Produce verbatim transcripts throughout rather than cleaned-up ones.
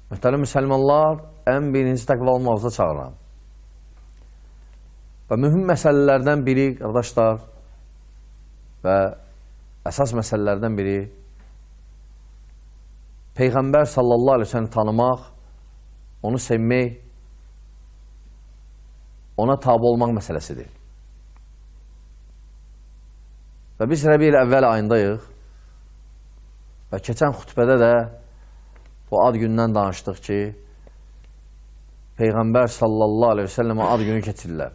Mühtərəm müsəlmanlar, ən birinci təqva olmağınıza çağıram. Və mühüm məsələlərdən biri, qardaşlar, və əsas məsələlərdən biri Peyğəmbər sallallahu aleyhi ve sellem tanımaq, onu sevmək, ona tabi olmaq məsələsidir. Və biz Rəbi'l əvvəl ayındayıq və keçən xütbədə də bu ad gündən danışdıq ki, Peyğəmbər sallallahu aleyhi ve sellemə ad günü keçirirlər.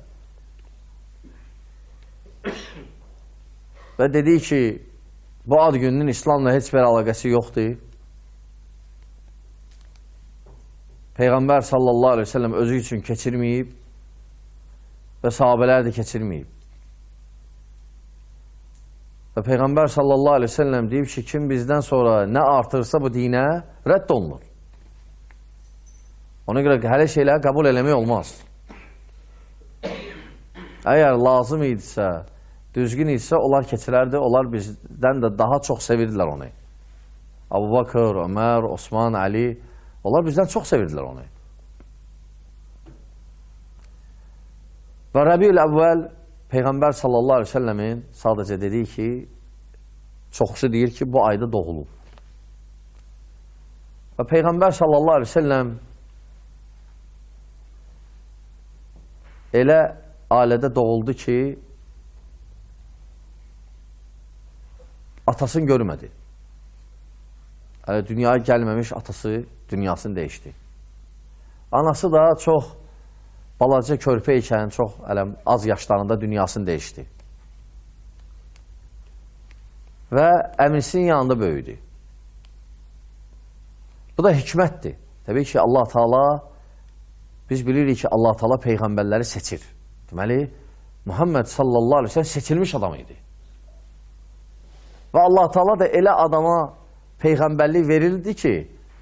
Və dedik ki, bu ad gününün İslamla heç bir əlaqəsi yoxdur. Peyğəmbər sallallahu aleyhi ve sellem özü üçün keçirməyib və sahabələr də keçirməyib. Və Peyğəmbər sallallahu aleyhi ve sellem deyib ki, kim bizdən sonra nə artırsa bu dinə rədd olunur. Ona görə hələ şeyləri qəbul eləmək olmaz. Əgər lazım idisə, düzgün idisə, onlar keçirərdi, onlar bizdən də daha çox sevirdilər onu. Abu Bakır, Ömər, Osman, Ali, onlar bizdən çox sevirdilər onu. Və Rəbi'l əvvəl Peyğəmbər sallallahu aleyhi ve sellemin sadəcə dediyi ki, çoxusu deyir ki, bu ayda doğulub. Və Peyğəmbər sallallahu aleyhi ve sellem elə ailədə doğuldu ki, atasını görmədi. Hələ dünyaya gəlməmiş atası dünyasını dəyişdi. Anası da çox balaca körpə ikən, çox ələm, az yaşlarında dünyasını dəyişdi. Və əmisinin yanında böyüdü. Bu da hikmətdir. Təbii ki, Allah Teala, biz bilirik ki, Allah Teala peyğəmbərləri seçir. Deməli, Muhammed sallallahu aleyhi ve sellem seçilmiş adam idi. Və Allah Teala da elə adama peyğəmbərlik verildi ki,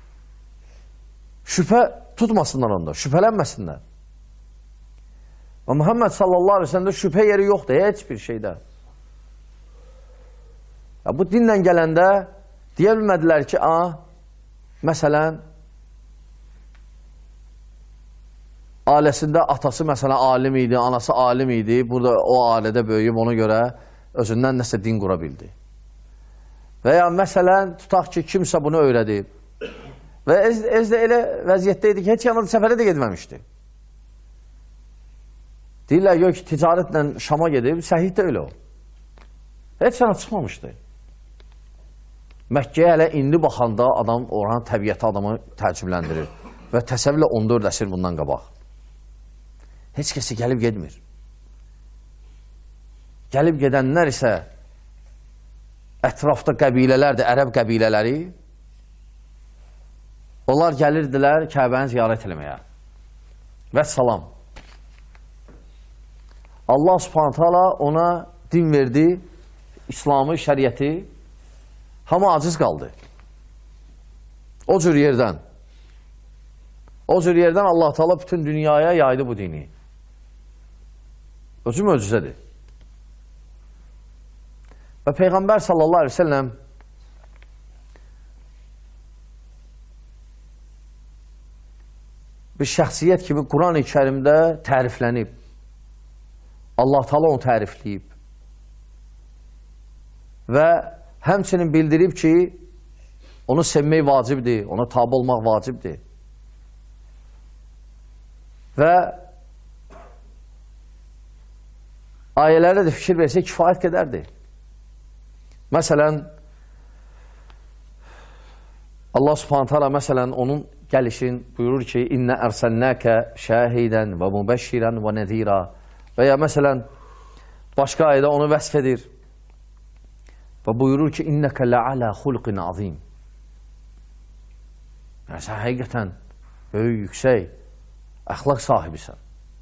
şübhə tutmasınlar onda, şübhələnməsinlər. Və Muhammed sallallahu aleyhi ve sellem'də şübhə yeri yoxdur, heç bir şeydə. Ya, bu dinlə gələndə deyə bilmədilər ki, a, məsələn, ailəsində atası məsələn alim idi, anası alim idi, burada o ailədə böyüyüb ona görə özündən nəsə din qura bildi. Və ya məsələn, tutaq ki, kimsə bunu öyrədib və ez, ez də elə vəziyyətdə idi ki, heç yanında səfərə də gedməmişdi. Deyirlər, yox ki, ticarətlə Şama gedib, səhih də öyle o. Heç yana çıxmamışdı. Məkkəyə hələ indi baxanda adam, oranın təbiəti adamı təəccübləndirir və təsəvvürlə on dörd əsr bundan qabaq. Heç kəsi gəlib gedmir. Gəlib gedənlər isə ətrafda qəbilələrdir, ərəb qəbilələri. Onlar gəlirdilər Kəbəni ziyarət eləməyə. Və salam. Allah subhanahu teala ona din verdi, İslamı, şəriəti, hamı aciz qaldı. O cür yerdən. O cür yerdən Allah Teala bütün dünyaya yaydı bu dini. Özü möcüzədir. Və Peyğəmbər sallallahu aleyhi ve sellem bir şəxsiyyət kimi Quran-ı Kərimdə təriflənib. Allah Teala onu tərifləyib. Və həmçinin bildirib ki, onu sevmək vacibdir, ona tabi olmaq vacibdir. Və ayələrə də fikir versək kifayət qədərdir. Məsələn, Allah subhanahu teala məsələn onun gəlişin buyurur ki, İnnə ərsəlnəkə şəhidən və mübəşşirən və nəzira. Və ya məsələn, başqa ayədə onu vəsf edir. Və buyurur ki, İnnəkə lə'alə xulqin azim. Yəni, sən həqiqətən böyük, yüksək, əxlaq sahibisən.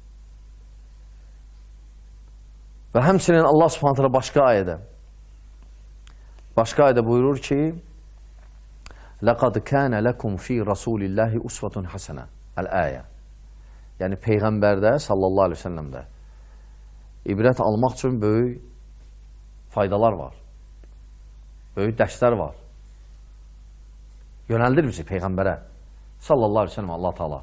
Və həmçinin Allah subhanahu teala başqa ayədə başqa ayədə buyurur ki, Ləqad kənə ləkum fi rasulillahi usvatun həsənə. Əl-əyə. Yəni, Peyğəmbərdə sallallahu aleyhi ve sellemdə ibrət almaq üçün böyük faydalar var. Böyük dərslər var. Yönəldir bizi Peyğəmbərə. Sallallahu aleyhi ve sellem Allah Teala.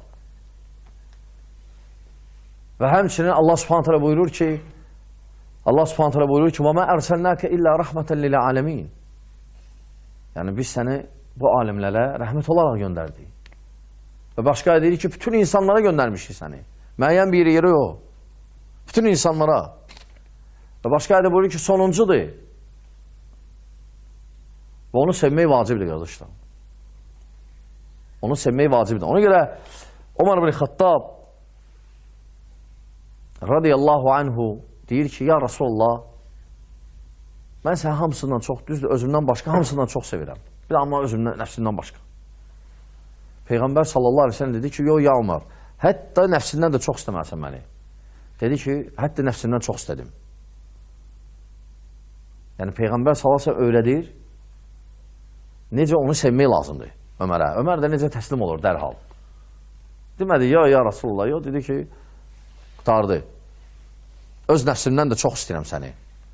Və həmçinin Allah Subhanahu taala buyurur ki, Allah Subhanahu taala buyurur ki: "Və mə ərsəlnəkə illə rəhmətən lil aləmin." Yəni biz səni bu alimlərə rəhmət olaraq göndərdik. Və başqa deyir ki, bütün insanlara göndərmişik səni. Müəyyən bir yeri yox. Bütün insanlara. Və başqa ayədə buyurur ki, sonuncudur. Və onu sevmək vacibdir, qardaşlar. Onu sevmək vacibdir. Ona görə Ömər ibn Xattab radiyallahu anhu deyir ki, ya Rasulullah, mən səni hamısından çox, düzdür, özümdən başqa hamısından çox sevirəm. Bir amma özümdən, nəfsimdən başqa. Peyğəmbər sallallahu aleyhi ve sellem dedi ki, yox, ya Ömər, hətta nəfsindən də çox istəməlisən məni. Dedi ki, hətta nəfsindən çox istədim. Yəni, Peyğəmbər sallallahu aleyhi ve sellem öyrədir, necə onu sevmək lazımdır Ömərə. Ömər də necə təslim olur dərhal. Demədi, ya, ya Rasulullah, yox, dedi ki, qutardı. Öz nəfsimdən də çox istəyirəm səni.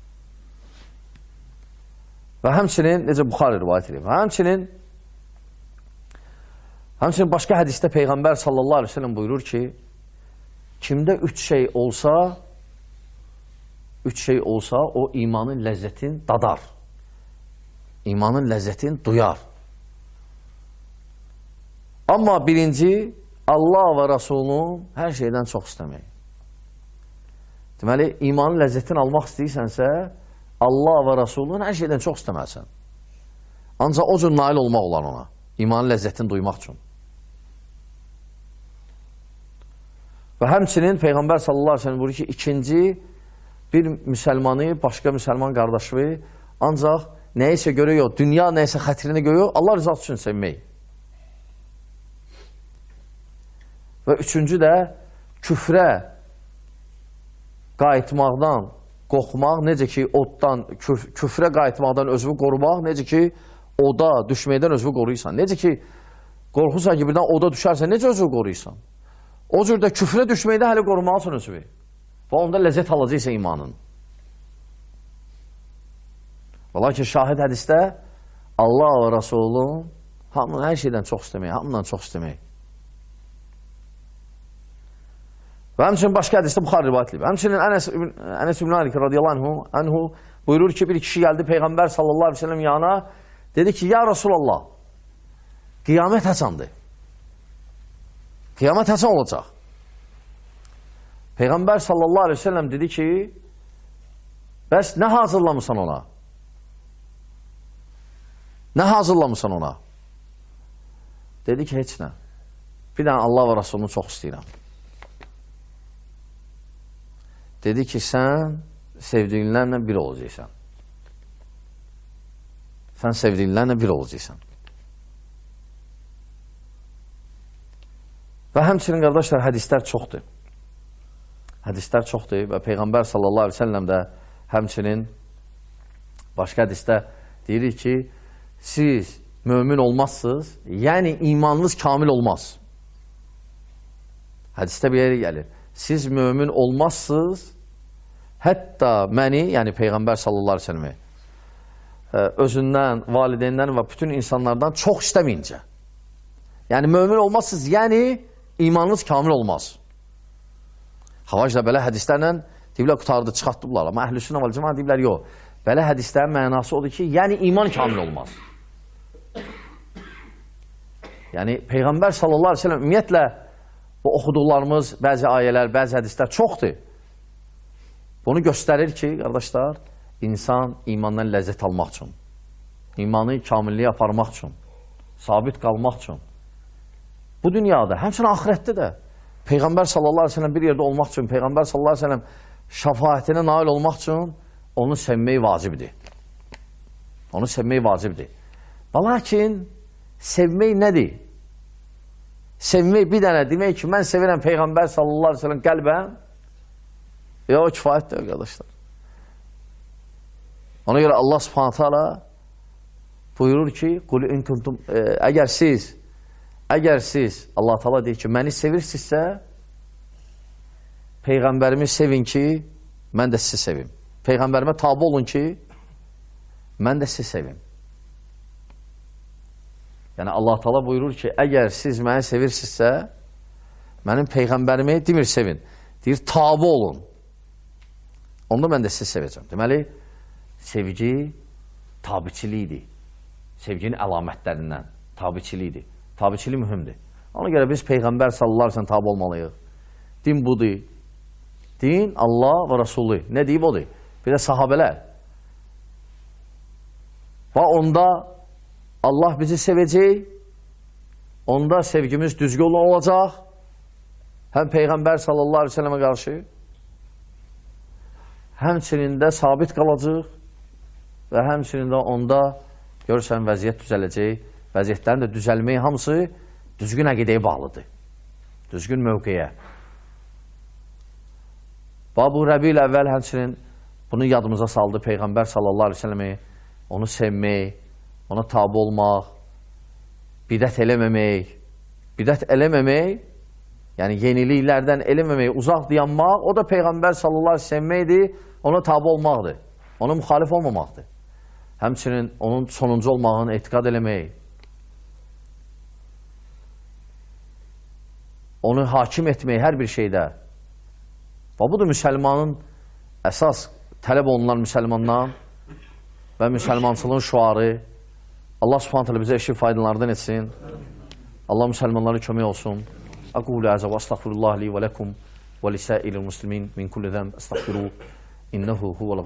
Və həmçinin, necə Buxari rivayət edir, və həmçinin həmçinin başqa hədisdə Peyğəmbər sallallahu aleyhi ve sellem buyurur ki, kimdə üç şey olsa, üç şey olsa, o imanın ləzzətin dadar. İmanın ləzzətin duyar. Amma birinci, Allah və Rasulun hər şeydən çox istəmək. Deməli, imanın ləzzətini almaq istəyirsənsə, Allah və Rasulun hər şeydən çox istəməlisən. Ancaq o cür nail olmaq olar ona. İmanın ləzzətini duymaq üçün. Və həmçinin Peyğəmbər sallallahu aleyhi ve sellem buyurur ki, ikinci bir müsəlmanı, başqa müsəlman qardaşı ancaq nəyisə görə yox, dünya nəyisə xətrini görə yox, Allah rızası üçün sevmək. Və üçüncü də küfrə qayıtmaqdan qorxmaq, necə ki, oddan, küf küfrə qayıtmaqdan özünü qorumaq, necə ki, oda düşməkdən özünü qoruyursan. Necə ki, qorxursan ki, birdən oda düşərsən, necə özünü qoruyursan? O cür də küfrə düşməkdə hələ qorumalısın özünü. Və onda ləzzət alacaqsa imanın. Və lakin şahid hədisdə Allah və Rasulun hamının hər şeydən çox istəmək, hamından çox istəmək. Və həmçinin başqa hədisdə Buxari rivayət edir. Həmçinin Ənəs, Ənəs ibn Malik radiyallahu anhu, anhu buyurur ki, bir kişi gəldi Peyğəmbər sallallahu aleyhi ve sellem yanına, dedi ki, ya Rasulallah, qiyamət həsandır. Qiyamət həsan olacaq. Peyğəmbər sallallahu aleyhi ve sellem dedi ki, bəs nə hazırlamısan ona? Nə hazırlamısan ona? Dedi ki, heç nə. Bir dənə Allah və Rasulunu çox istəyirəm. Dedi ki, sən sevdiyinlərlə bir olacaqsan. Sən sevdiyinlərlə bir olacaqsan. Və həmçinin, qardaşlar, hədislər çoxdur. Hədislər çoxdur və Peyğəmbər sallallahu aleyhi ve sellem də həmçinin başqa hədisdə deyirik ki, siz mömin olmazsınız, yəni imanınız kamil olmaz. Hədisdə bir yeri gəlir. Siz mömin olmazsınız, hətta məni, yəni Peyğəmbər sallallahu aleyhi ve sellem'i özündən, valideynlərin və bütün insanlardan çox istəməyincə. Yəni mömin olmazsınız, yəni imanınız kamil olmaz. Havacda belə hədislərlə deyiblər, qutardı, çıxartdıblar. Amma əhl-i-sünnə vəl cəmaət deyiblər, yox. Belə hədislərin mənası odur ki, yəni iman kamil olmaz. Yəni Peyğəmbər sallallahu aleyhi ve sellem ümumiyyətlə bu oxuduqlarımız, bəzi ayələr, bəzi hədislər çoxdur. Bunu göstərir ki, qardaşlar, insan imandan ləzzət almaq üçün, imanı kamilliyə aparmaq üçün, sabit qalmaq üçün, bu dünyada, həmçinin axirətdə də Peyğəmbər sallallahu aleyhi ve sellem bir yerdə olmaq üçün, Peyğəmbər sallallahu aleyhi ve sellem şəfaətinə nail olmaq üçün onu sevmək vacibdir. Onu sevmək vacibdir. Lakin sevmək nədir? Sevmək bir dənə demək ki, mən sevirəm Peyğəmbər sallallahu aleyhi ve sellem qəlbən, ya o kifayətdir, arkadaşlar. Ona görə Allah subhanahu ta'ala buyurur ki, əgər siz, əgər siz, Allah ta'ala deyir ki, məni sevirsinizsə, Peyğəmbərimi sevin ki, mən də sizi sevim. Peyğəmbərimə tabi olun ki, mən də sizi sevim. Yəni Allah Taala buyurur ki, əgər siz məni sevirsinizsə, mənim peyğəmbərimi demir sevin, deyir tabe olun. Onda mən də sizi sevəcəm. Deməli, sevgi tabiçilikdir. Sevginin əlamətlərindən tabiçilikdir. Tabiçilik mühümdür. Ona görə biz Peyğəmbər sallallahu əleyhi və səlləm tabe olmalıyıq. Din budur. Din Allah və Rasulü. Nə deyib odur? Bir də sahabələr. Və onda Allah bizi sevəcək. Onda sevgimiz düzgün olacaq. Həm Peyğəmbər sallallahu əleyhi və səlləmə qarşı, həmçinin də sabit qalacaq və həmçinin də onda görürsən vəziyyət düzələcək. Vəziyyətlərin də düzəlməyi hamısı düzgün əqidəyə bağlıdır. Düzgün mövqeyə. Və bu Rəbiül əvvəl həmçinin bunu yadımıza saldı Peyğəmbər sallallahu əleyhi və səlləmi, onu sevmək, ona tabe olmaq, bidət eləməmək, bidət eləməmək, yəni yeniliklərdən eləməmək, uzaq dayanmaq, o da Peyğəmbər sallallahu əleyhi və səlləmi sevməkdir, ona tabe olmaqdır, ona müxalif olmamaqdır. Həmçinin onun sonuncu olmağını etiqad eləmək, onu hakim etmək hər bir şeydə. Və budur müsəlmanın əsas tələb olunan müsəlmandan və müsəlmançılığın şuarı. Allah subhanahu teala bizə eşit faydalardan etsin. Allah müsəlmanlara kömək olsun. Aqulu azza və estağfirullah li və lakum və lisa'ilil muslimin min kulli zəm estağfiru innehu huvel